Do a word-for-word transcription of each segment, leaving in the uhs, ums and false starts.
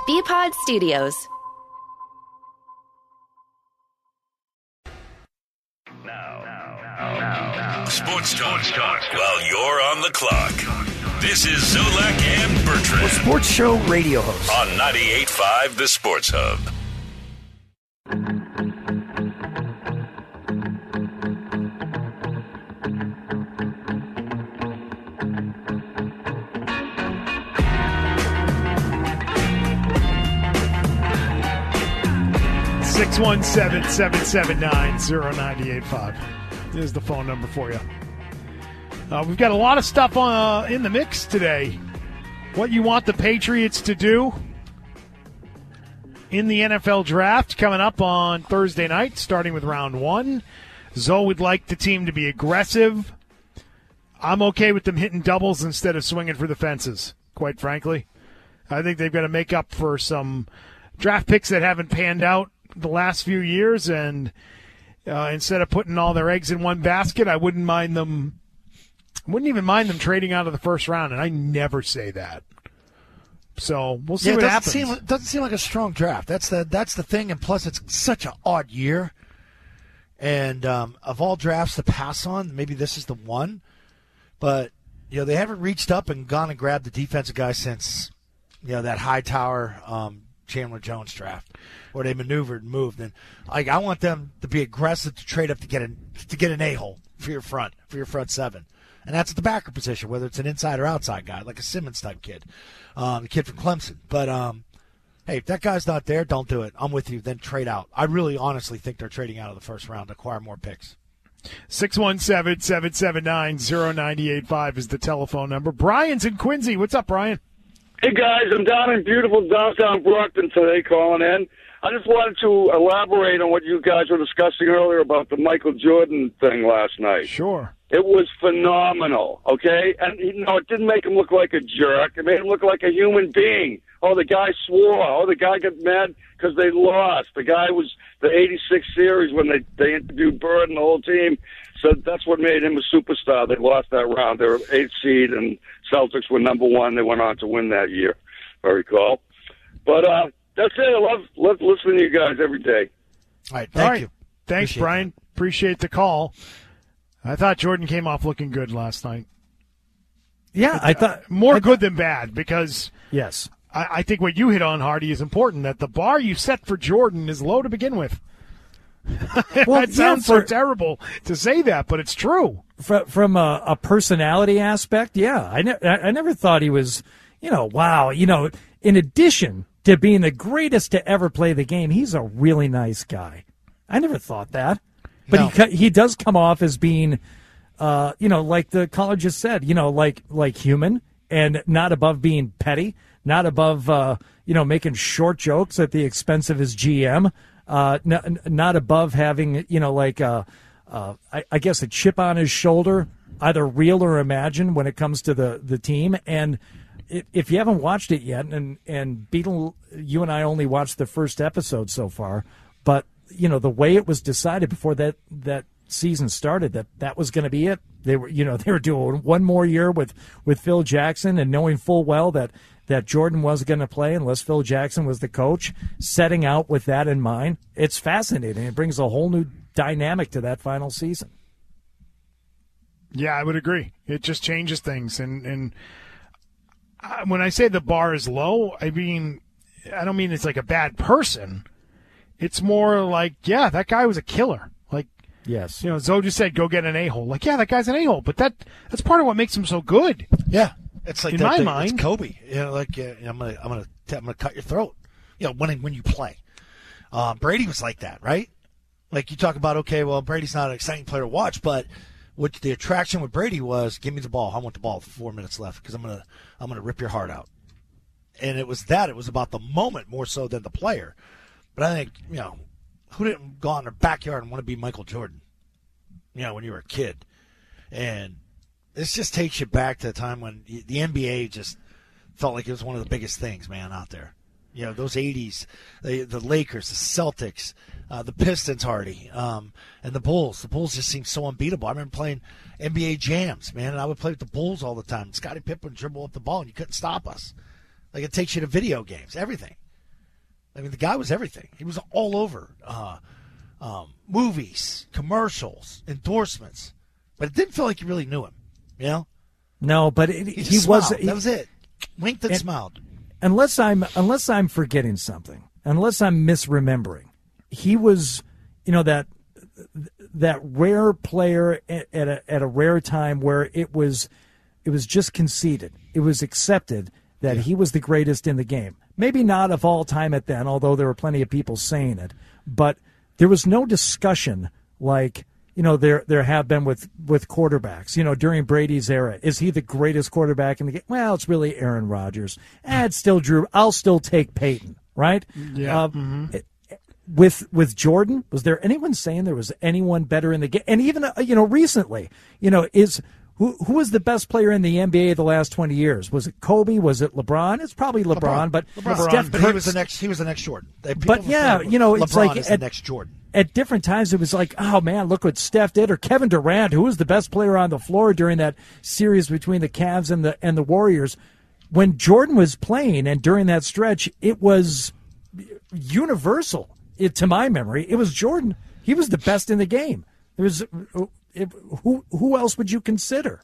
B-Pod Studios. Now, now, now, now. Sports talk, talk while you're on the clock. This is Zolak and Bertrand. A sports show radio host. On ninety-eight point five The Sports Hub. six one seven, seven seven nine, zero nine eight five. There's the phone number for you. Uh, we've got a lot of stuff uh, in the mix today. What you want the Patriots to do in the N F L draft coming up on Thursday night, starting with round one. Zoe would like the team to be aggressive. I'm okay with them hitting doubles instead of swinging for the fences, quite frankly. I think they've got to make up for some draft picks that haven't panned out the last few years, and uh, instead of putting all their eggs in one basket, I wouldn't mind them wouldn't even mind them trading out of the first round, and I never say that. So we'll see yeah, what it doesn't happens. Seem, it doesn't seem like a strong draft. That's the that's the thing, and plus it's such an odd year. And um, of all drafts to pass on, maybe this is the one. But you know they haven't reached up and gone and grabbed the defensive guy since you know that Hightower um, Chandler Jones draft, where they maneuvered and moved. And like I want them to be aggressive to trade up to get an to get an a-hole for your front for your front seven. And that's at the backer position, whether it's an inside or outside guy, like a Simmons-type kid, um, the kid from Clemson. But, um, hey, if that guy's not there, don't do it. I'm with you. Then trade out. I really honestly think they're trading out of the first round to acquire more picks. six one seven, seven seven nine, zero nine eight five is the telephone number. Brian's in Quincy. What's up, Brian? Hey, guys. I'm down in beautiful downtown Brockton today calling in. I just wanted to elaborate on what you guys were discussing earlier about the Michael Jordan thing last night. Sure. It was phenomenal, okay? And, you know, it didn't make him look like a jerk. It made him look like a human being. Oh, the guy swore. Oh, the guy got mad because they lost. The guy was the eighty-six series when they, they interviewed Bird and the whole team. So that's what made him a superstar. They lost that round. They were eighth seed, and Celtics were number one. They went on to win that year, if I recall. But uh, that's it. I love, love listening to you guys every day. All right, thank All right. you. Thanks, Appreciate Brian. that. Appreciate the call. I thought Jordan came off looking good last night. Yeah, I thought more I good thought, than bad because yes, I, I think what you hit on, Hardy, is important. That the bar you set for Jordan is low to begin with. Well, that sounds yeah, for, so terrible to say that, but it's true. For, from a, a personality aspect, yeah, I, ne- I never thought he was, you know, wow, you know, in addition to being the greatest to ever play the game, he's a really nice guy. I never thought that. But No. he he does come off as being, uh, you know, like the caller just said, you know, like like human and not above being petty, not above, uh, you know, making short jokes at the expense of his G M, uh, n- not above having, you know, like, uh, uh, I, I guess, a chip on his shoulder, either real or imagined when it comes to the, the team. And if you haven't watched it yet, and, and Beetle, you and I only watched the first episode so far, but you know, the way it was decided before that, that season started, that that was going to be it. They were, you know, they were doing one more year with, with Phil Jackson and knowing full well that, that Jordan wasn't going to play unless Phil Jackson was the coach, setting out with that in mind. It's fascinating. It brings a whole new dynamic to that final season. Yeah, I would agree. It just changes things. And, and when I say the bar is low, I mean, I don't mean it's like a bad person. It's more like, yeah, that guy was a killer. Like, yes, you know, Zoe just said, go get an a-hole. Like, yeah, that guy's an a-hole, but that that's part of what makes him so good. Yeah, it's like in that my thing, mind, it's Kobe. You know, like uh, I'm gonna, I'm gonna, I'm gonna cut your throat. You know, when when you play, uh, Brady was like that, right? Like you talk about, okay, well, Brady's not an exciting player to watch, but what the attraction with Brady was, give me the ball. I want the ball with four minutes left because I'm gonna, I'm gonna rip your heart out. And it was that. It was about the moment more so than the player. But I think, you know, who didn't go out in their backyard and want to be Michael Jordan, you know, when you were a kid? And this just takes you back to a time when the N B A just felt like it was one of the biggest things, man, out there. You know, those eighties, the, the Lakers, the Celtics, uh, the Pistons, Hardy, um, and the Bulls. The Bulls just seemed so unbeatable. I remember playing N B A jams, man, and I would play with the Bulls all the time. Scottie Pippen would dribble up the ball, and you couldn't stop us. Like, it takes you to video games, everything. I mean, the guy was everything. He was all over uh, um, movies, commercials, endorsements. But it didn't feel like you really knew him, you know? No, but it, he, he was. was. He, that was it. Winked and, and smiled. Unless I'm unless I'm forgetting something, unless I'm misremembering, he was, you know, that that rare player at, at a at a rare time where it was it was just conceded, it was accepted that yeah. he was the greatest in the game. Maybe not of all time at then, although there were plenty of people saying it, but there was no discussion like, you know, there there have been with, with quarterbacks. You know, during Brady's era, is he the greatest quarterback in the game? Well, it's really Aaron Rodgers. Eh, it's still Drew. I'll still take Peyton, right? Yeah. Uh, mm-hmm. it, with with Jordan, was there anyone saying there was anyone better in the game? And even, uh, you know, recently, you know, is who who was the best player in the N B A the last twenty years? Was it Kobe? Was it LeBron? It's probably LeBron, LeBron. but LeBron. Steph But he was the next. He was the next Jordan. People but yeah, you know, LeBron it's like is at, the next Jordan. At different times, it was like, oh man, look what Steph did, or Kevin Durant, who was the best player on the floor during that series between the Cavs and the and the Warriors. When Jordan was playing, and during that stretch, it was universal. It, to my memory, it was Jordan. He was the best in the game. There was it, who who else would you consider?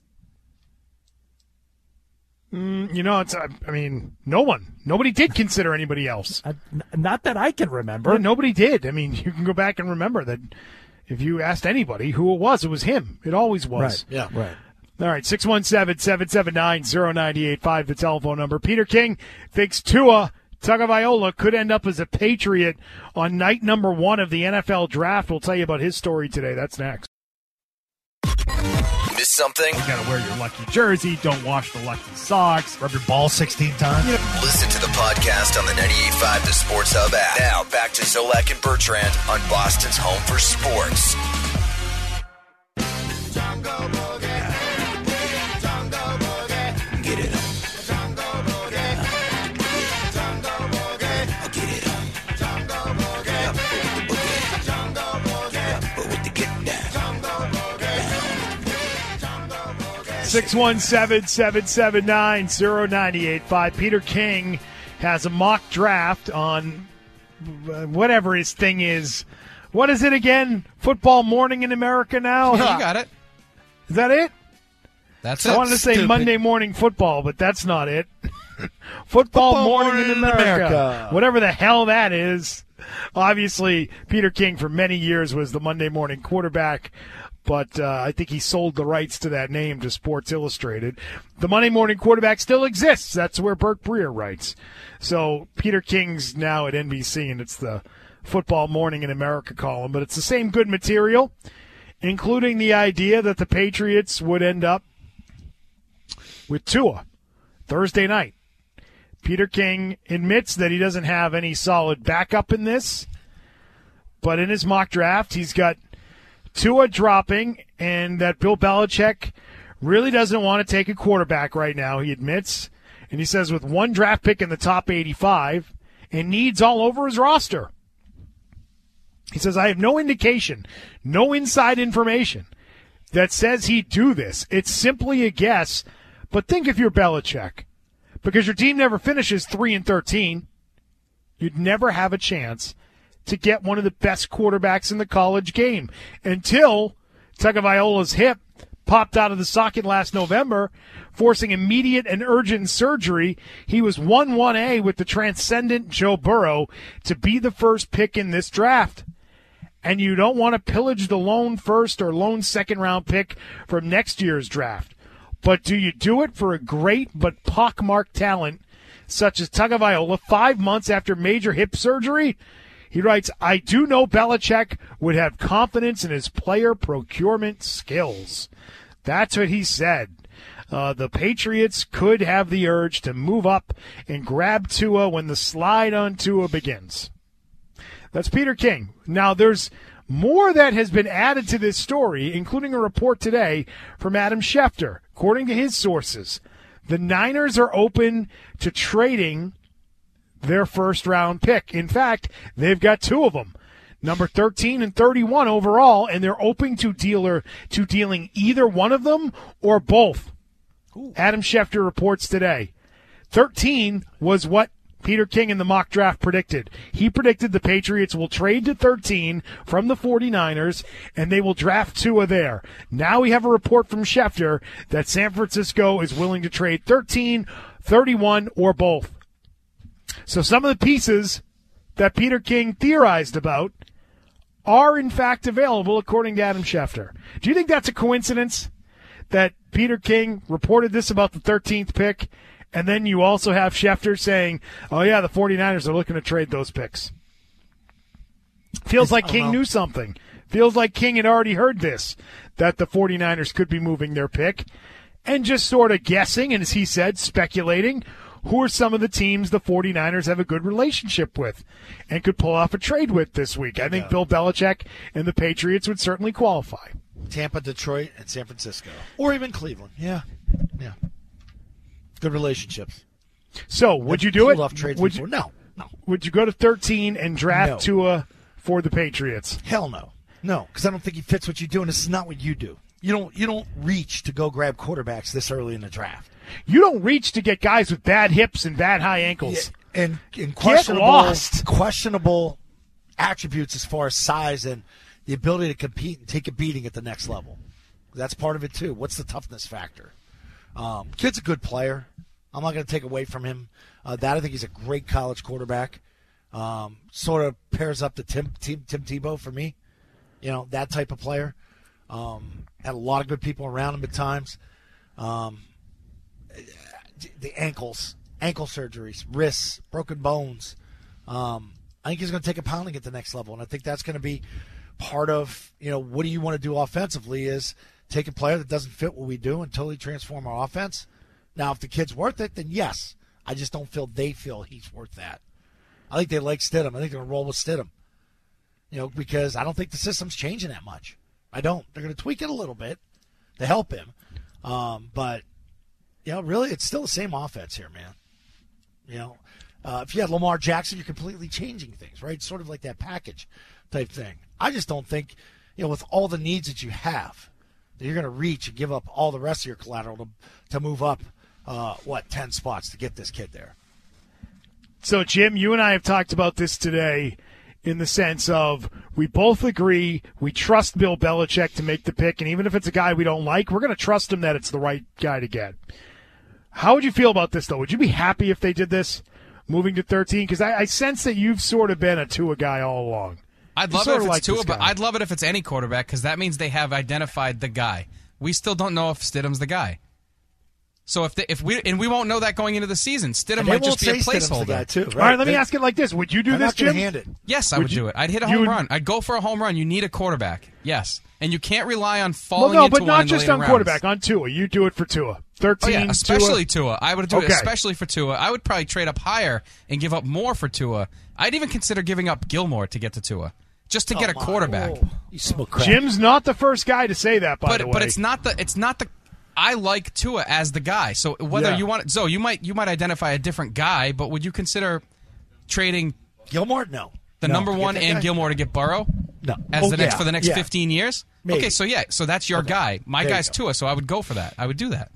Mm, you know, it's. I, I mean, no one. Nobody did consider anybody else. Uh, not that I can remember. No, nobody did. I mean, you can go back and remember that if you asked anybody who it was, it was him. It always was. Right. Yeah. Right. All right, six one seven, seven seven nine, zero nine eight five, the telephone number. Peter King thinks Tua Tagovailoa could end up as a Patriot on night number one of the N F L draft. We'll tell you about his story today. That's next. Miss something? You gotta wear your lucky jersey. Don't wash the lucky socks. Rub your ball sixteen times. You know, Listen to the podcast on the ninety-eight point five The Sports Hub app. Now back to Zolak and Bertrand on Boston's home for sports. six one seven, seven seven nine, zero nine eight five. Peter King has a mock draft on whatever his thing is. What is it again? Football Morning in America now? Yeah, you got it. Is that it? That's I it. wanted to say Stupid. Monday Morning Football, but that's not it. Football, Football Morning, Morning in in America. America. Whatever the hell that is. Obviously, Peter King for many years was the Monday Morning quarterback, but uh, I think he sold the rights to that name to Sports Illustrated. The Monday Morning quarterback still exists. That's where Burt Breer writes. So Peter King's now at N B C, and it's the Football Morning in America column, but it's the same good material, including the idea that the Patriots would end up with Tua Thursday night. Peter King admits that he doesn't have any solid backup in this, but in his mock draft, he's got Tua dropping, and that Bill Belichick really doesn't want to take a quarterback right now, he admits. And he says with one draft pick in the top eighty-five and needs all over his roster. He says, I have no indication, no inside information that says he'd do this. It's simply a guess. But think if you're Belichick, because your team never finishes three and thirteen, you'd never have a chance to get one of the best quarterbacks in the college game until Tagovailoa's hip popped out of the socket last November, forcing immediate and urgent surgery. He was one one A with the transcendent Joe Burrow to be the first pick in this draft. And you don't want to pillage the lone first or lone second round pick from next year's draft. But do you do it for a great but pockmarked talent such as Tagovailoa five months after major hip surgery? He writes, I do know Belichick would have confidence in his player procurement skills. That's what he said. Uh, the Patriots could have the urge to move up and grab Tua when the slide on Tua begins. That's Peter King. Now, there's more that has been added to this story, including a report today from Adam Schefter. According to his sources, the Niners are open to trading their first-round pick. In fact, they've got two of them, number thirteen and thirty-one overall, and they're open to dealer to dealing either one of them or both. Ooh. Adam Schefter reports today. thirteen was what Peter King in the mock draft predicted. He predicted the Patriots will trade to thirteen from the 49ers, and they will draft Tua there. Now we have a report from Schefter that San Francisco is willing to trade thirteen, thirty-one, or both. So some of the pieces that Peter King theorized about are in fact available, according to Adam Schefter. Do you think that's a coincidence that Peter King reported this about the thirteenth pick, and then you also have Schefter saying, oh, yeah, the 49ers are looking to trade those picks? Feels like King knew something. Feels like King had already heard this, that the 49ers could be moving their pick, and just sort of guessing, and as he said, speculating, who are some of the teams the 49ers have a good relationship with and could pull off a trade with this week. I think yeah. Bill Belichick and the Patriots would certainly qualify. Tampa, Detroit, and San Francisco. Or even Cleveland. Yeah. Yeah. Good relationships. So, would you do it? Off trades would before. you, no. No. Would you go to thirteen and draft no. Tua for the Patriots? Hell no. No, because I don't think he fits what you do, and this is not what you do. You don't you don't reach to go grab quarterbacks this early in the draft. You don't reach to get guys with bad hips and bad high ankles. Yeah, and, and questionable, get lost. questionable attributes as far as size and the ability to compete and take a beating at the next level. That's part of it, too. What's the toughness factor? Um, kid's a good player. I'm not going to take away from him uh, that. I think he's a great college quarterback. Um, sort of pairs up to Tim, Tim, Tim Tebow for me. You know, that type of player. Um, had a lot of good people around him at times. Um, the ankles, ankle surgeries, wrists, broken bones. Um, I think he's going to take a pounding at the next level, and I think that's going to be part of, you know, what do you want to do offensively is take a player that doesn't fit what we do and totally transform our offense. Now, if the kid's worth it, then yes. I just don't feel they feel he's worth that. I think they like Stidham. I think they're going to roll with Stidham, you know, because I don't think the system's changing that much. I don't. They're going to tweak it a little bit to help him. Um, but, you know, really, it's still the same offense here, man. You know, uh, if you had Lamar Jackson, you're completely changing things, right? It's sort of like that package type thing. I just don't think, you know, with all the needs that you have, that you're going to reach and give up all the rest of your collateral to, to move up, uh, what, ten spots to get this kid there. So, Jim, you and I have talked about this today in the sense of we both agree we trust Bill Belichick to make the pick, and even if it's a guy we don't like, we're going to trust him that it's the right guy to get. How would you feel about this, though? Would you be happy if they did this, moving to thirteen? Because I, I sense that you've sort of been a Tua guy all along. I'd love it if it's Tua, but I'd love it if it's any quarterback because that means they have identified the guy. We still don't know if Stidham's the guy. So if they, if we and we won't know that going into the season, Stidham might just be a placeholder. Guy too, right? All right, let me ask it like this: would you do They're this, not Jim? Hand it. Yes, I would, would you, do it. I'd hit a home would, run. I'd go for a home run. You need a quarterback. Yes, and you can't rely on falling well, no, into but one not in the just later on rounds. quarterback. On Tua, you do it for Tua. Thirteen, oh, yeah, especially Tua. Tua. I would do okay. it especially for Tua. I would probably trade up higher and give up more for Tua. I'd even consider giving up Gilmore to get to Tua. Just to oh get a my. quarterback. Oh, you smoke crack. Jim's not the first guy to say that, by but, the way. But it's not the it's not the I like Tua as the guy. So whether yeah. you want so you might you might identify a different guy, but would you consider trading Gilmore? No. The no. number one and guy? Gilmore to get Burrow? No. As oh, the next yeah. for the next yeah. fifteen years? Maybe. Okay, so yeah, so that's your okay. guy. My there guy's Tua, so I would go for that. I would do that.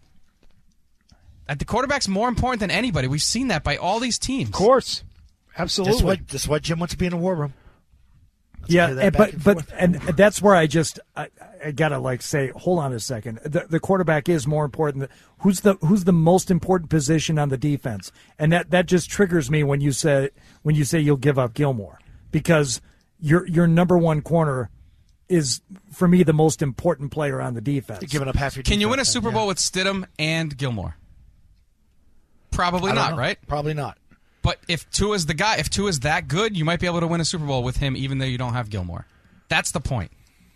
At the quarterback's more important than anybody. We've seen that by all these teams. Of course. Absolutely. That's why, that's why Jim wants to be in the war room. Let's yeah, and, but and but and that's where I just I, I gotta like say, hold on a second. The, the quarterback is more important. Than, who's the who's the most important position on the defense? And that, that just triggers me when you say when you say you'll give up Gilmore because your your number one corner is for me the most important player on the defense. You're giving up half your. Can you win a defense, Super Bowl yeah. with Stidham and Gilmore? Probably I don't not, know. right? Probably not. But if Tua's the guy, if Tua's that good, you might be able to win a Super Bowl with him, even though you don't have Gilmore. That's the point.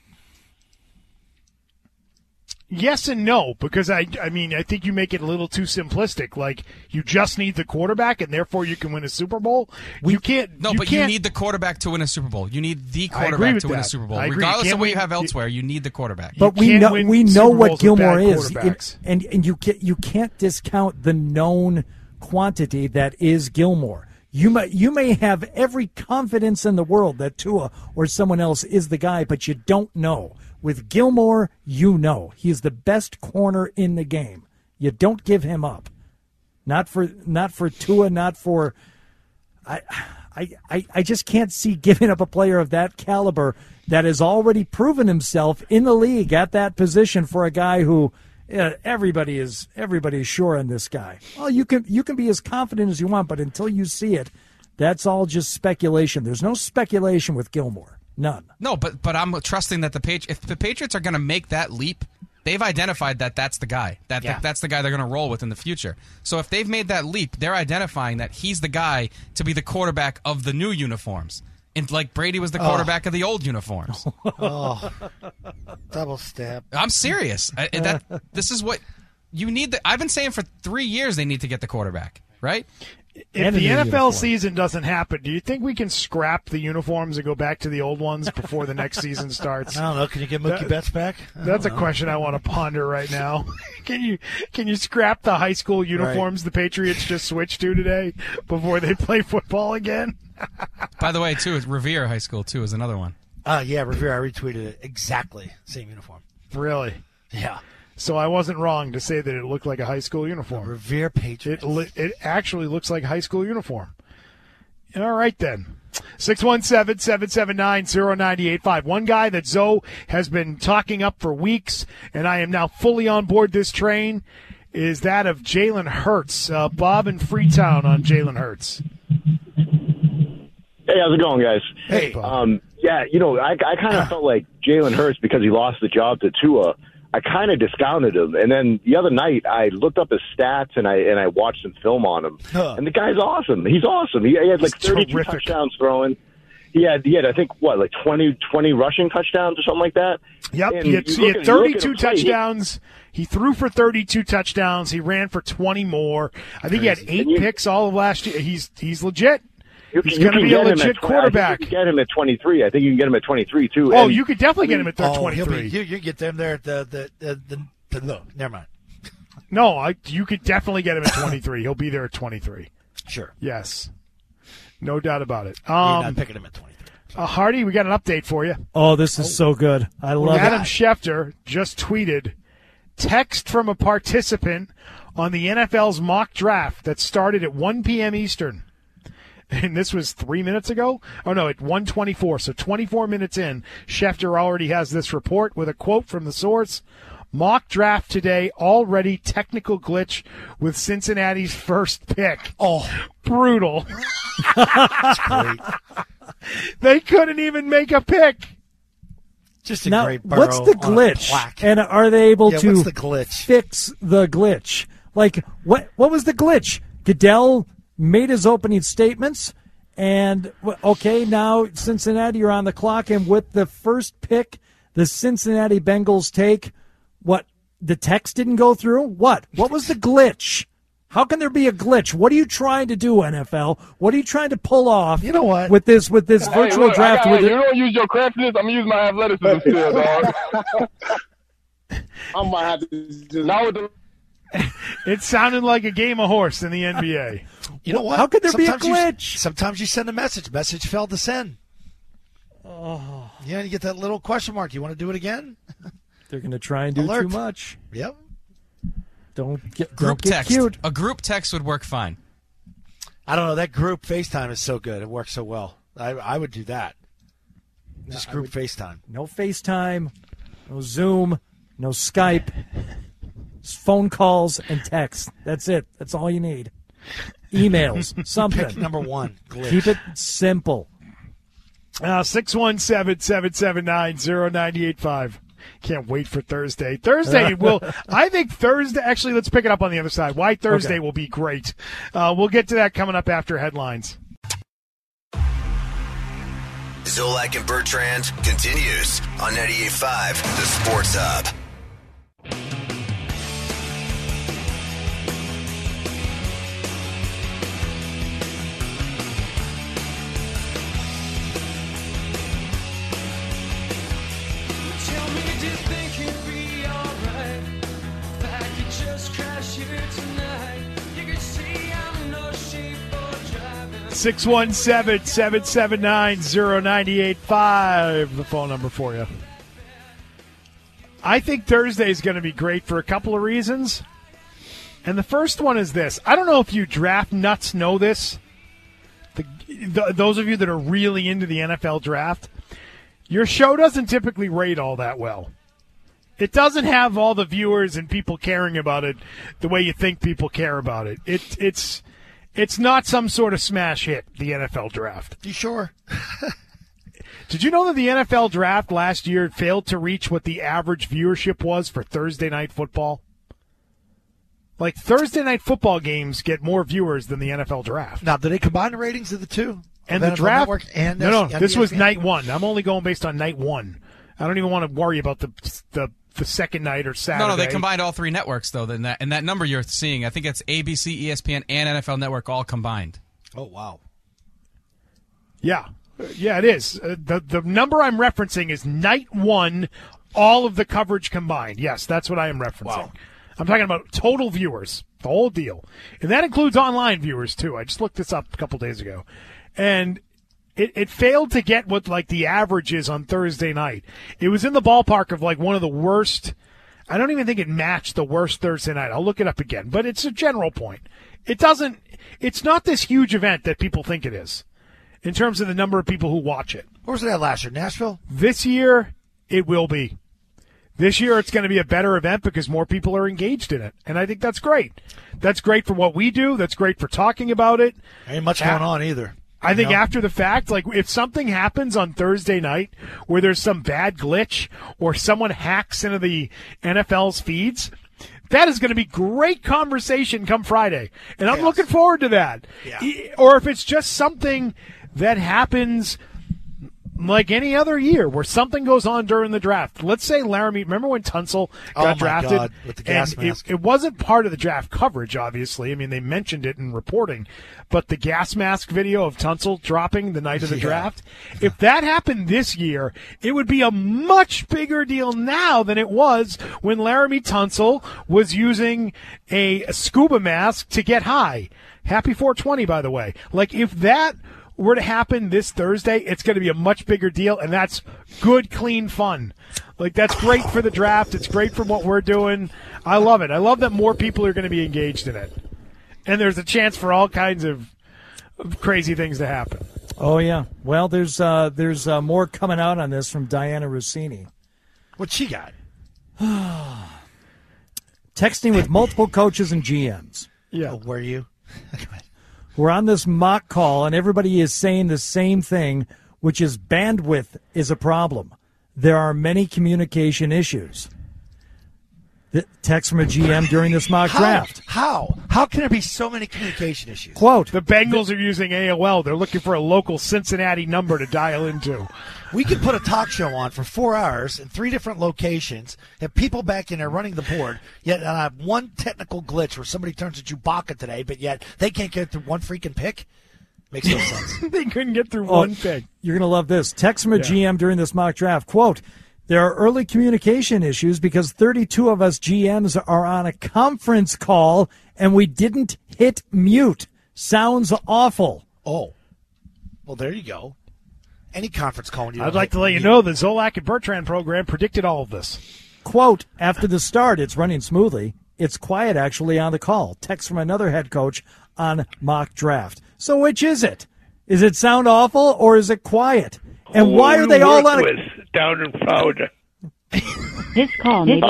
Yes and no, because I, I mean, I think you make it a little too simplistic. Like you just need the quarterback, and therefore you can win a Super Bowl. We, you can't. No, you but can't, you need the quarterback to win a Super Bowl. You need the I agree quarterback with to win that. a Super Bowl, I agree. regardless You of what can't you have win- elsewhere. You need the quarterback. But You we can't know win we know Super what Bowls with Gilmore bad is, quarterbacks. and and you can you can't discount the known quantity that is Gilmore. You may you may have every confidence in the world that Tua or someone else is the guy, but you don't know. With Gilmore, you know he's the best corner in the game. You don't give him up. Not for not for Tua, not for I, I, I, I just can't see giving up a player of that caliber that has already proven himself in the league at that position for a guy who uh, everybody is everybody is sure on this guy. Well, you can you can be as confident as you want, but until you see it, that's all just speculation. There's no speculation with Gilmore. None. No, but but I'm trusting that the Patri- if the Patriots are going to make that leap, they've identified that that's the guy. That, yeah. that that's the guy they're going to roll with in the future. So if they've made that leap, they're identifying that he's the guy to be the quarterback of the new uniforms. And like Brady was the quarterback oh. of the old uniforms. Oh, double stab. I'm serious. I, that this is what you need. The, I've been saying for three years they need to get the quarterback, right? If the N F L season doesn't happen, do you think we can scrap the uniforms and go back to the old ones before the next season starts? I don't know. Can you get Mookie that, Betts back? That's a know. question I want to ponder right now. Can you can you scrap the high school uniforms right. the Patriots just switched to today before they play football again? By the way, too, it's Revere High School, too, is another one. Uh, yeah, Revere. I retweeted it. Exactly. Same uniform. Really? Yeah. So I wasn't wrong to say that it looked like a high school uniform. The Revere Patriots. It, it actually looks like a high school uniform. All right, then. six one seven, seven seven nine, zero nine eight five. One guy that Zoe has been talking up for weeks, and I am now fully on board this train, is that of Jalen Hurts. Uh, Bob in Freetown on Jalen Hurts. Hey, how's it going, guys? Hey, Bob. Um, yeah, you know, I, I kind of felt like Jalen Hurts, because he lost the job to Tua, I kind of discounted him. And then the other night, I looked up his stats, and I and I watched some film on him. Huh. And the guy's awesome. He's awesome. He, he had like He's thirty-two terrific. touchdowns throwing. He had, he had, I think, what, like twenty, twenty rushing touchdowns or something like that? Yep, and he had, he had thirty-two touchdowns. He threw for thirty-two touchdowns. He ran for twenty more. I think Crazy. he had eight you, picks all of last year. He's he's legit. You He's going to be a legit quarterback. You can get him at twenty-three. I think you can get him at twenty-three, too. Oh, and, you could definitely I mean, get him at th- oh, twenty-three. Be, you, you get them there at the, the, the, the, the no, never mind. No, I, you could definitely get him at twenty-three. He'll be there at twenty-three. Sure. Yes. No doubt about it. Um, You're not picking him at twenty-three. Uh, Hardy, we got an update for you. Oh, this is so good. I love Adam it. Adam Schefter just tweeted, text from a participant on the N F L's mock draft that started at one p.m. Eastern. And this was three minutes ago? Oh, no, at one twenty-four. So twenty-four minutes in, Schefter already has this report with a quote from the source. Mock draft today, already technical glitch with Cincinnati's first pick. Oh, brutal. That's great. They couldn't even make a pick. Just a now, great Burrow what's the glitch? And are they able yeah, to what's the glitch? fix the glitch? Like, what What was the glitch? Goodell made his opening statements, and, okay, now Cincinnati, you're on the clock, and with the first pick, the Cincinnati Bengals take, what, the text didn't go through? What? What was the glitch? How can there be a glitch? What are you trying to do, N F L? What are you trying to pull off? You know what? With this with this hey, virtual look, draft? Got, with hey, it? You don't use your craftiness. I'm gonna use my athleticism still, dog. I'm gonna have to just now with the. It sounded like a game of horse in the N B A. You know what? How could there sometimes be a glitch? You, sometimes you send a message. Message failed to send. Oh. Yeah, you get that little question mark. You want to do it again? They're going to try and do Alert. too much. Yep. Don't get, group don't get text. cute. A group text would work fine. I don't know. That group FaceTime is so good. It works so well. I, I would do that. Just no, group would, FaceTime. No FaceTime, no Zoom, no Skype. Phone calls and text. That's it. That's all you need. Emails, something. Pick number one. Glitch. Keep it simple. Uh, six one seven, seven seven nine, zero nine eight five. Can't wait for Thursday. Thursday will, I think Thursday, actually, let's pick it up on the other side. Why Thursday okay. will be great. Uh, we'll get to that coming up after headlines. Zolak and Bertrand continues on ninety-eight point five, the Sports Hub. six one seven, seven seven nine, zero nine eight five, the phone number for you. I think Thursday is going to be great for a couple of reasons. And the first one is this. I don't know if you draft nuts know this, the, the, those of you that are really into the N F L draft, your show doesn't typically rate all that well. It doesn't have all the viewers and people caring about it the way you think people care about it. It it's it's not some sort of smash hit, the N F L draft. You sure? Did you know that the N F L draft last year failed to reach what the average viewership was for Thursday night football? Like, Thursday night football games get more viewers than the N F L draft. Now, do they combine the ratings of the two? And the draft? And no, no, this was night one. I'm only going based on night one. I don't even want to worry about the the the second night or Saturday. No, no, they combined all three networks, though. Then that, and that number you're seeing, I think it's A B C, E S P N, and N F L Network all combined. Oh, wow. Yeah. Yeah, it is. Uh, the the number I'm referencing is night one, all of the coverage combined. Yes, that's what I am referencing. Wow. I'm talking about total viewers, the whole deal. And that includes online viewers, too. I just looked this up a couple days ago. And it, it failed to get what, like, the average is on Thursday night. It was in the ballpark of, like, one of the worst. I don't even think it matched the worst Thursday night. I'll look it up again. But it's a general point. It doesn't – it's not this huge event that people think it is in terms of the number of people who watch it. Where was it at last year? Nashville? This year, it will be. This year, it's going to be a better event because more people are engaged in it. And I think that's great. That's great for what we do. That's great for talking about it. Ain't much going on either. I think after the fact, like if something happens on Thursday night where there's some bad glitch or someone hacks into the N F L's feeds, that is going to be great conversation come Friday. And I'm yes. looking forward to that. Yeah. Or if it's just something that happens like any other year where something goes on during the draft. Let's say Laramie, remember when Tunsil got oh my drafted? God, with the gas and mask. It, it wasn't part of the draft coverage, obviously. I mean, they mentioned it in reporting. But the gas mask video of Tunsil dropping the night of the yeah. draft, if that happened this year, it would be a much bigger deal now than it was when Laramie Tunsil was using a, a scuba mask to get high. Happy four twenty, by the way. Like, if that were to happen this Thursday, it's going to be a much bigger deal, and that's good, clean fun. Like, that's great for the draft. It's great for what we're doing. I love it. I love that more people are going to be engaged in it. And there's a chance for all kinds of crazy things to happen. Oh, yeah. Well, there's uh, there's uh, more coming out on this from Diana Rossini. What she got? Texting with multiple coaches and G Ms. Yeah. Oh, were you? We're on this mock call, and everybody is saying the same thing, which is bandwidth is a problem. There are many communication issues. The text from a G M during this mock How? draft. How? How can there be so many communication issues? Quote. The Bengals are using A O L. They're looking for a local Cincinnati number to dial into. We could put a talk show on for four hours in three different locations, have people back in there running the board, yet I have one technical glitch where somebody turns to Chewbacca today, but yet they can't get through one freaking pick? Makes no sense. They couldn't get through oh, one pick. You're going to love this. Text from a yeah. G M during this mock draft. Quote. There are early communication issues because thirty-two of us G Ms are on a conference call and we didn't hit mute. Sounds awful. Oh. Well, there you go. Any conference call. You I'd like to let mute. you know the Zolak and Bertrand program predicted all of this. Quote, after the start, it's running smoothly. It's quiet, actually, on the call. Text from another head coach on mock draft. So which is it? Is it sound awful or is it quiet? And Who why are they all on with down in Florida? This call may be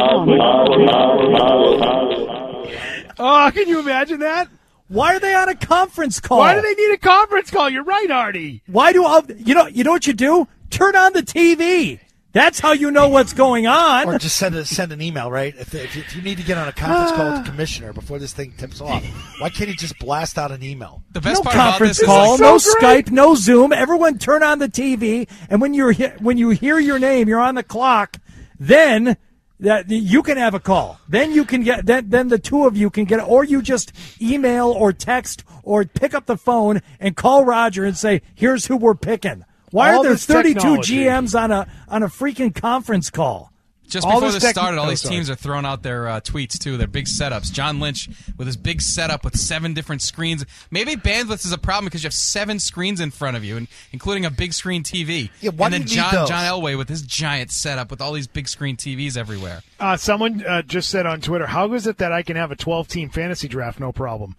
Oh, can you imagine that? Why are they on a conference call? Why do they need a conference call? You're right, Artie. Why do all, you know? You know what you do? Turn on the T V. That's how you know what's going on. Or just send a, send an email, right? If, if, if you need to get on a conference call with the commissioner before this thing tips off, why can't he just blast out an email? The best no part conference about this call, is no so Skype, no Zoom. Everyone turn on the T V, and when you're when you hear your name, you're on the clock. Then that you can have a call. Then you can get then then the two of you can get, or you just email or text or pick up the phone and call Roger and say, "Here's who we're picking." Why All are there this thirty-two technology. G Ms on a on a freaking conference call? Just all before this tech- started, all oh, these sorry. teams are throwing out their uh, tweets, too. Their big setups. John Lynch with his big setup with seven different screens. Maybe bandwidth is a problem because you have seven screens in front of you, and including a big screen T V. Yeah, why and do then you John, need those? John Elway with his giant setup with all these big screen T Vs everywhere. Uh, someone uh, just said on Twitter, how is it that I can have a twelve-team fantasy draft no problem?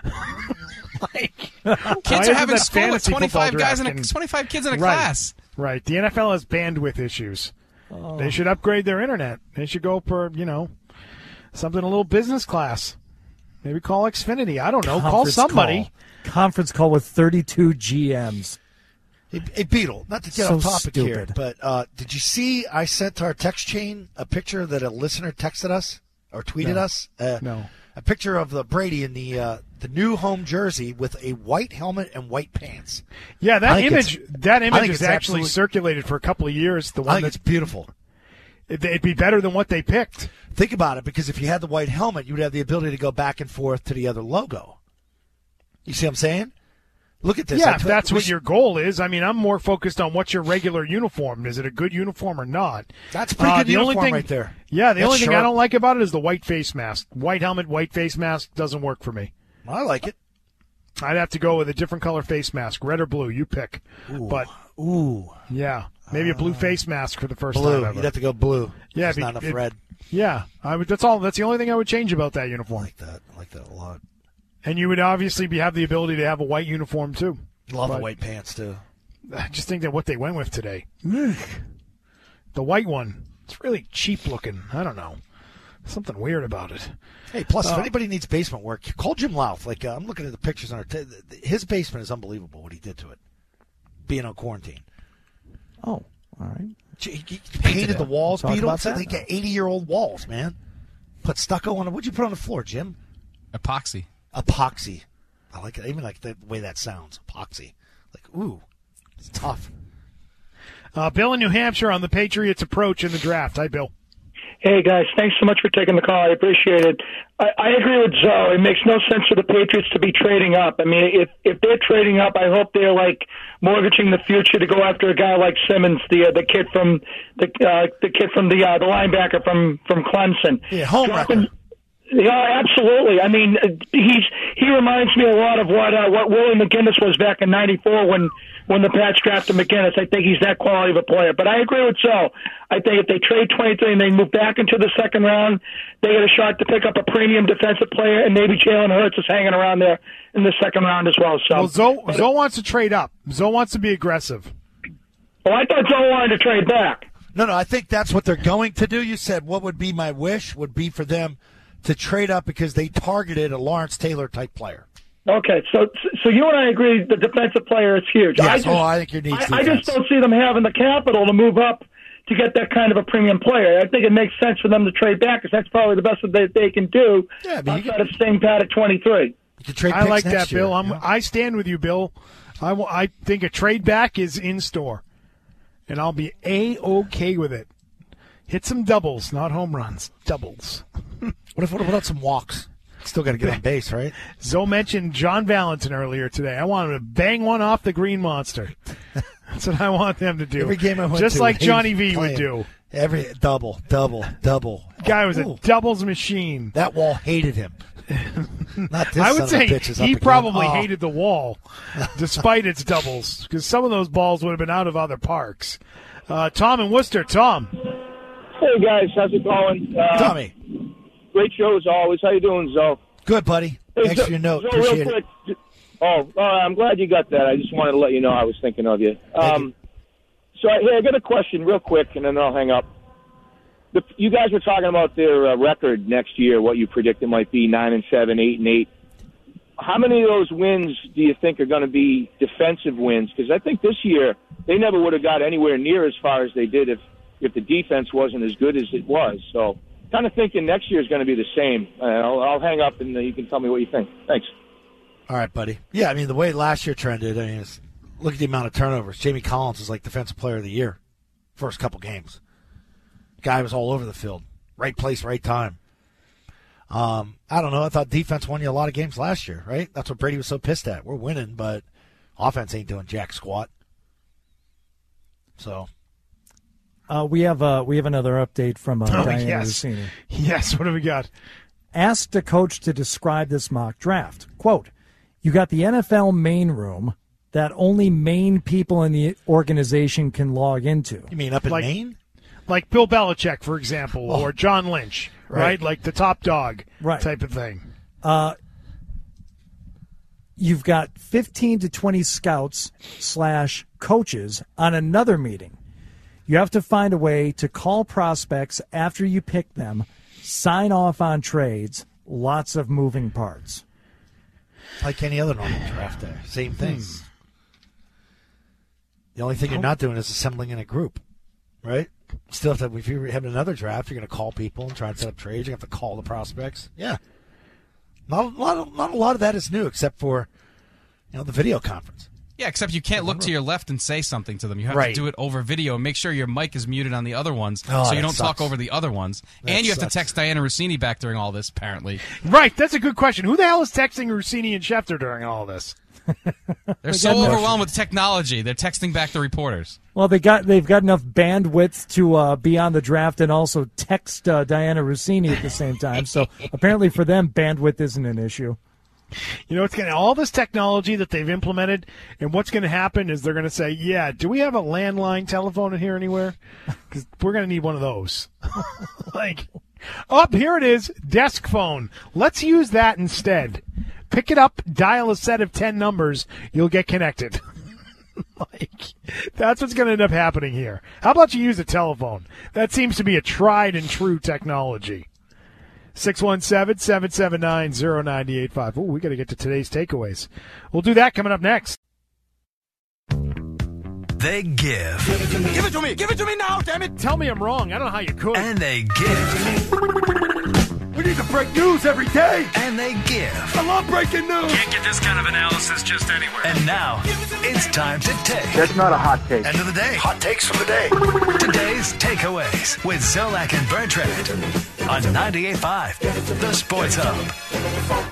like, Kids are having school with twenty-five guys in a, twenty-five kids in a right, class. Right. The N F L has bandwidth issues. Oh. They should upgrade their internet. They should go for, you know, something a little business class. Maybe call Xfinity. I don't know. Conference call somebody. Call. Conference call with thirty-two G Ms. Hey, hey Beetle, not to get So off topic stupid. here, but uh, did you see I sent to our text chain a picture that a listener texted us or tweeted No. us? Uh, No. A picture of the Brady in the uh, the new home jersey with a white helmet and white pants. Yeah, I that think image it's- that I image think is it's actually absolute- circulated for a couple of years. The I one think that's it's beautiful. it'd be better than what they picked. Think about it, because if you had the white helmet, you would have the ability to go back and forth to the other logo. You see what I'm saying? Look at this. Yeah, I if put- that's we- what your goal is. I mean, I'm more focused on what's your regular uniform. Is it a good uniform or not? That's a pretty Uh, good the uniform only thing, right there. Yeah, the That's only thing I sharp. don't like about it is the white face mask. White helmet, white face mask doesn't work for me. I like it. I'd have to go with a different color face mask, red or blue. You pick. Ooh. But Ooh. yeah, maybe a blue face mask for the first Blue. time ever. You'd have to go blue. Yeah, There's be- not enough it- red. Yeah, I would. That's all. That's the only thing I would change about that uniform. I like that. I like that a lot. And you would obviously be, have the ability to have a white uniform too. Love But the white pants too. I just think that what they went with today, the white one, it's really cheap looking. I don't know, something weird about it. Hey, plus, if Uh, anybody needs basement work, call Jim Louth. Like, uh, I'm looking at the pictures on our t- his basement is unbelievable. What he did to it, being on quarantine. Oh, all right. He, he painted it. the walls. Talk Beetle about said that they now. got eighty year old walls, man. Put stucco on it. What'd you put on the floor, Jim? Epoxy. Epoxy. I like it. Even like the way that sounds. Epoxy. Like, ooh, it's tough. Uh, Bill in New Hampshire on the Patriots' approach in the draft. Hi, Bill. Hey, guys, thanks so much for taking the call. I appreciate it. I, I agree with Zoe. It makes no sense for the Patriots to be trading up. I mean, if if they're trading up, I hope they're, like, mortgaging the future to go after a guy like Simmons, the uh, the kid from the uh, the kid from the uh, the linebacker from, from Clemson. Yeah, home Dropping- record. Yeah, absolutely. I mean, uh, he's he reminds me a lot of what uh, what Willie McGinnis was back in ninety-four when when the Pats drafted McGinnis. I think he's that quality of a player. But I agree with Joe. I think if they trade twenty-three and they move back into the second round, they get a shot to pick up a premium defensive player, and maybe Jalen Hurts is hanging around there in the second round as well. So, Well, Zoe, Zoe wants to trade up. Zoe wants to be aggressive. well, I thought Joe wanted to trade back. No, no, I think that's what they're going to do. You said what would be my wish would be for them to trade up because they targeted a Lawrence Taylor type player. Okay, so so you and I agree the defensive player is huge. Yes, I just, oh, I think your needs I, I just defense. don't see them having the capital to move up to get that kind of a premium player. I think it makes sense for them to trade back because that's probably the best that they, they can do Yeah, but you outside of staying pat at twenty-three. You can trade I picks like next that, year, Bill. I'm, you know? I stand with you, Bill. I, wa- I think a trade back is in store, and I'll be A-okay with it. Hit some doubles, not home runs. Doubles. What if what about some walks? Still got to get on base, right? Zoe mentioned John Valentin earlier today. I want him to bang one off the Green Monster. That's what I want them to do. Every game I went Just to, like he Johnny was V playing. would do. Every double, double, double. Guy was Ooh. a doubles machine. That wall hated him. Not this I son would of say a bitch is up he again. probably Oh. hated the wall, despite its doubles, because some of those balls would have been out of other parks. Uh, Tom in Worcester. Tom. Hey guys, how's it going? Uh, Tommy. Great show as always. How you doing, Zoe? Good, buddy. Hey, Thanks Zo- for your note. Zoe, Appreciate real it. quick. Oh, uh, I'm glad you got that. I just wanted to let you know I was thinking of you. Um, so, I, hey, I got a question real quick, and then I'll hang up. The, you guys were talking about their uh, record next year, what you predict it might be, nine and seven, eight and eight. How many of those wins do you think are going to be defensive wins? Because I think this year they never would have got anywhere near as far as they did if if the defense wasn't as good as it was. So, kind of thinking next year is going to be the same. Uh, I'll, I'll hang up, and uh, you can tell me what you think. Thanks. All right, buddy. Yeah, I mean, the way last year trended, I mean, it's, look at the amount of turnovers. Jamie Collins was like Defensive Player of the Year first couple games. Guy was all over the field. Right place, right time. Um, I don't know. I thought defense won you a lot of games last year, right? That's what Brady was so pissed at. We're winning, but offense ain't doing jack squat. So, Uh, we have uh, we have another update from uh, oh, Diana yes. Rossini. Yes, what have we got? Asked a coach to describe this mock draft. Quote, you got the N F L main room that only Maine people in the organization can log into. You mean up in like, Maine? Like Bill Belichick, for example, oh. or John Lynch, right? right? Like the top dog right. type of thing. Uh, you've got fifteen to twenty scouts slash coaches on another meeting. You have to find a way to call prospects after you pick them, sign off on trades, lots of moving parts. Like any other normal draft day. Same thing. Hmm. The only thing you're not doing is assembling in a group, right? Still, have to, if you have another draft, you're going to call people and try and set up trades. You have to call the prospects. Yeah. Not a lot of, not a lot of that is new except for, you know, the video conference. Yeah, except you can't look to your left and say something to them. You have right. to do it over video and make sure your mic is muted on the other ones oh, so you don't sucks. talk over the other ones. That and you have sucks. to text Diana Rossini back during all this, apparently. Right, that's a good question. Who the hell is texting Rossini and Schefter during all this? They're so overwhelmed with technology. They're texting back the reporters. Well, they got they've got enough bandwidth to uh, be on the draft and also text uh, Diana Rossini at the same time. So apparently for them, bandwidth isn't an issue. You know, it's going to all this technology that they've implemented, and what's going to happen is they're going to say, "Yeah, do we have a landline telephone in here anywhere? Because we're going to need one of those." Like, up oh, here it is, desk phone. Let's use that instead. Pick it up, dial a set of ten numbers, you'll get connected. Like, that's what's going to end up happening here. How about you use a telephone? That seems to be a tried and true technology. six one seven, seven seven nine, zero nine eight five. Oh, we got to get to today's takeaways. We'll do that coming up next. They give. Give it to me. Give it to me. Give it to me now, damn it. Tell me I'm wrong. I don't know how you could. And they give. We need to break news every day. And they give. I love breaking news. Can't get this kind of analysis just anywhere. And now, it's time to take. That's not a hot take. End of the day. Hot takes from the day. Today's takeaways with Zolak and Bertrand on ninety-eight point five, The Sports Hub.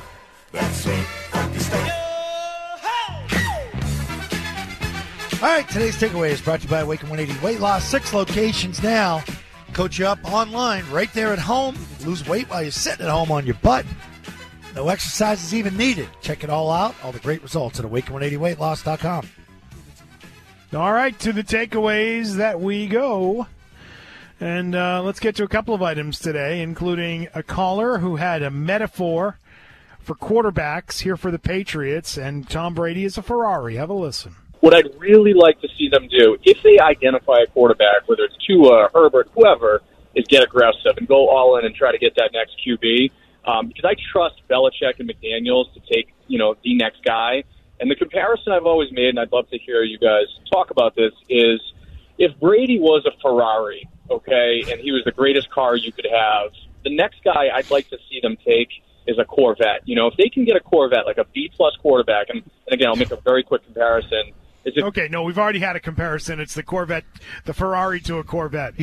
All right, today's takeaway is brought to you by Awaken one eighty Weight Loss. Six locations now. Coach you up online, right there at home. Lose weight while you're sitting at home on your butt. No exercises even needed. Check it all out. All the great results at awaken one eighty weight loss dot com. All right, to the takeaways that we go. And uh, let's get to a couple of items today, including a caller who had a metaphor for quarterbacks here for the Patriots, and Tom Brady is a Ferrari. Have a listen. What I'd really like to see them do, if they identify a quarterback, whether it's Tua, Herbert, whoever, is get aggressive and go all in and try to get that next Q B. Um, because I trust Belichick and McDaniels to take, you know, the next guy. And the comparison I've always made, and I'd love to hear you guys talk about this, is if Brady was a Ferrari, okay, and he was the greatest car you could have, the next guy I'd like to see them take is a Corvette. You know, if they can get a Corvette, like a B-plus quarterback, and, and again, I'll make a very quick comparison. Is it, okay, no, we've already had a comparison. It's the Corvette, the Ferrari to a Corvette.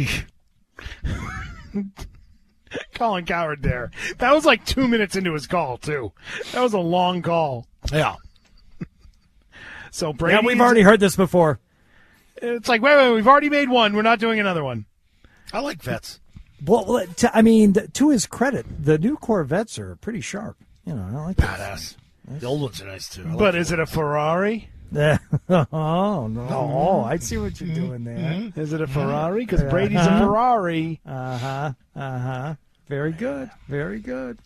Colin Cowherd there. That was like two minutes into his call, too. That was a long call. Yeah. So Brady. Yeah, we've already heard this before. It's like, wait, wait, we've already made one. We're not doing another one. I like vets. Well, to, I mean, to his credit, the new Corvettes are pretty sharp. You know, I like badass. The old ones are nice too. Like but is it a Ferrari? oh no! no. I see what you're doing there. Mm-hmm. Is it a Ferrari? Because uh-huh. Brady's a Ferrari. Uh huh. Uh huh. Very good. Very good.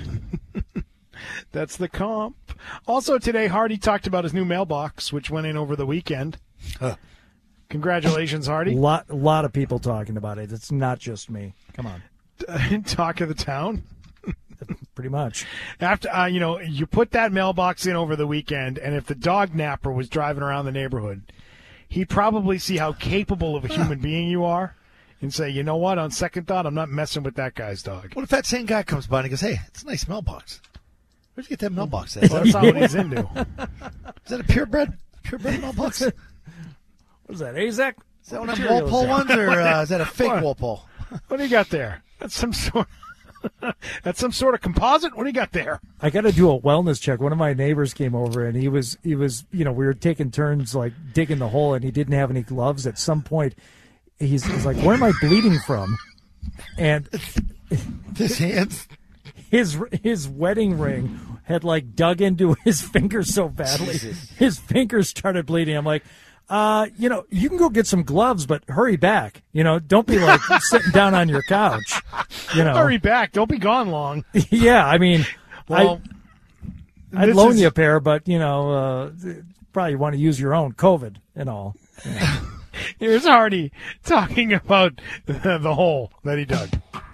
That's the comp. Also today, Hardy talked about his new mailbox, which went in over the weekend. Huh. Congratulations, Hardy. A lot, a lot of people talking about it. It's not just me. Come on. Talk of the town. Pretty much. After uh, you know, you put that mailbox in over the weekend, and if the dog napper was driving around the neighborhood, he'd probably see how capable of a human being you are, and say, you know what? On second thought, I'm not messing with that guy's dog. What if that same guy comes by and he goes, "Hey, it's a nice mailbox. Where'd you get that mailbox at?" Well, that's not what he's into. Is that a purebred purebred mailbox? What is that, Azek? Is that one of them Walpole ones, or uh, is that a fake what? Walpole? What do you got there? That's some sort. That's some sort of composite. What do you got there? I got to do a wellness check. One of my neighbors came over, and he was he was you know we were taking turns like digging the hole, and he didn't have any gloves. At some point, he's, he's like, where am I bleeding from? And his hands, his his wedding ring had like dug into his finger so badly, Jesus. His fingers started bleeding. I'm like, uh, you know, you can go get some gloves, but hurry back. You know, don't be like sitting down on your couch. You know, hurry back. Don't be gone long. Yeah, I mean, well, I, I'd loan is... you a pair, but you know, uh, probably want to use your own COVID and all. You know. Here's Hardy talking about the hole that he dug.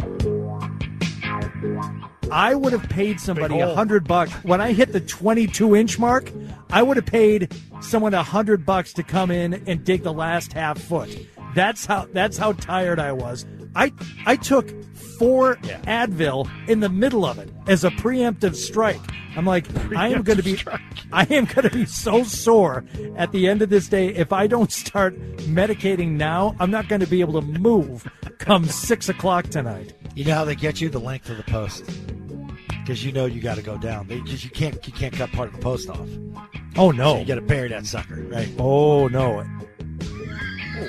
I would have paid somebody a hundred bucks when I hit the twenty-two inch mark. I would have paid someone a hundred bucks to come in and dig the last half foot. That's how. That's how tired I was. I I took four yeah. Advil in the middle of it as a preemptive strike. I'm like, preemptive I am going to be, strike. I am going to be so sore at the end of this day. If I don't start medicating now, I'm not going to be able to move come six o'clock tonight. You know how they get you? The length of the post. Because you know you got to go down. They just you can't you can't cut part of the post off. Oh no! So you got to bury that sucker, right? Oh no! Oh.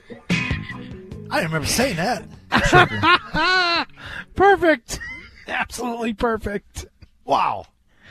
I remember saying that. Perfect, absolutely perfect. Wow.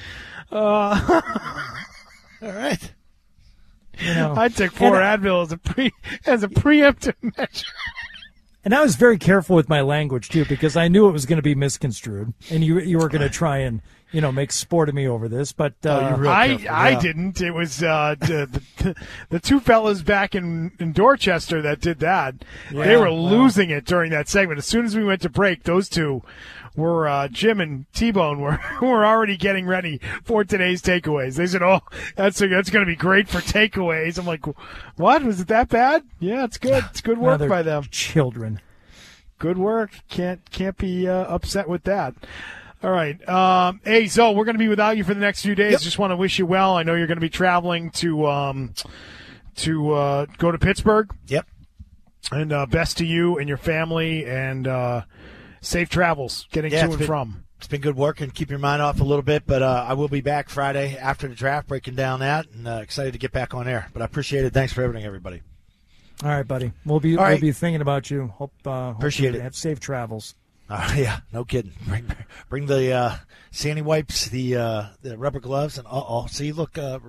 Uh, All right. You know, I took four I, Advil as a pre as a preemptive measure. And I was very careful with my language, too, because I knew it was going to be misconstrued. And you you were going to try and, you know, make sport of me over this. But uh, oh, I careful. I yeah. didn't. It was uh, the, the, the two fellas back in, in Dorchester that did that. Yeah, they were well. losing it during that segment. As soon as we went to break, those two were, uh, Jim and T-Bone were, were already getting ready for today's takeaways. They said, oh, that's that's going to be great for takeaways. I'm like, what? Was it that bad? Yeah, it's good. It's good work by them. Children. Good work. Can't can't be uh, upset with that. All right. Um, hey, so we're going to be without you for the next few days. Yep. Just want to wish you well. I know you're going to be traveling to um, to uh, go to Pittsburgh. Yep. And uh, best to you and your family, and uh, safe travels getting yeah, to and been, from. It's been good work, and keep your mind off a little bit. But uh, I will be back Friday after the draft, breaking down that, and uh, excited to get back on air. But I appreciate it. Thanks for everything, everybody. All right, buddy. We'll be All we'll right. be thinking about you. Hope uh, appreciate hope it. Have safe travels. Uh, yeah, no kidding. Bring, bring the uh, sandy wipes, the uh, the rubber gloves, and uh oh. See, look, uh,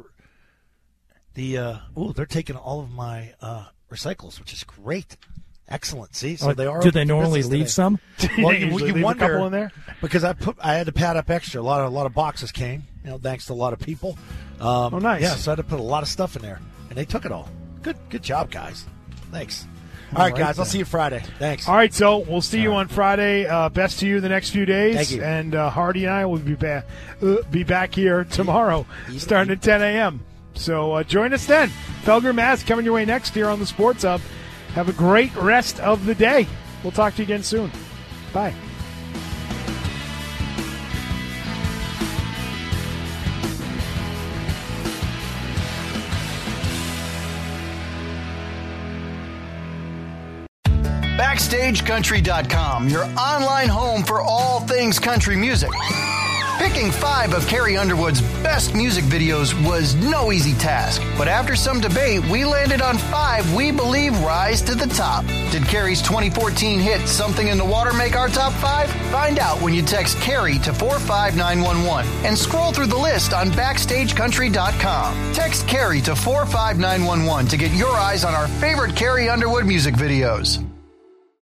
the uh, oh, they're taking all of my uh, recycles, which is great. Excellent. See, so oh, they are. Do they normally leave today. some? Well, you, you leave wonder a couple in there? Because I put I had to pad up extra. A lot of a lot of boxes came, you know, thanks to a lot of people. Um, oh, nice. Yeah, so I had to put a lot of stuff in there, and they took it all. Good, good job, guys. Thanks. All right, guys. I'll see you Friday. Thanks. All right, so we'll see you on Friday. Uh, best to you the next few days. Thank you. And uh, Hardy and I will be back uh, be back here tomorrow, starting at ten a.m. So uh, join us then. Felger Maz coming your way next here on the Sports Hub. Have a great rest of the day. We'll talk to you again soon. Bye. Backstage Country dot com, your online home for all things country music. Picking five of Carrie Underwood's best music videos was no easy task, but after some debate, we landed on five we believe rise to the top. Did Carrie's twenty fourteen hit Something in the Water make our top five? Find out when you text Carrie to four five nine one one and scroll through the list on Backstage Country dot com. Text Carrie to four five nine one one to get your eyes on our favorite Carrie Underwood music videos.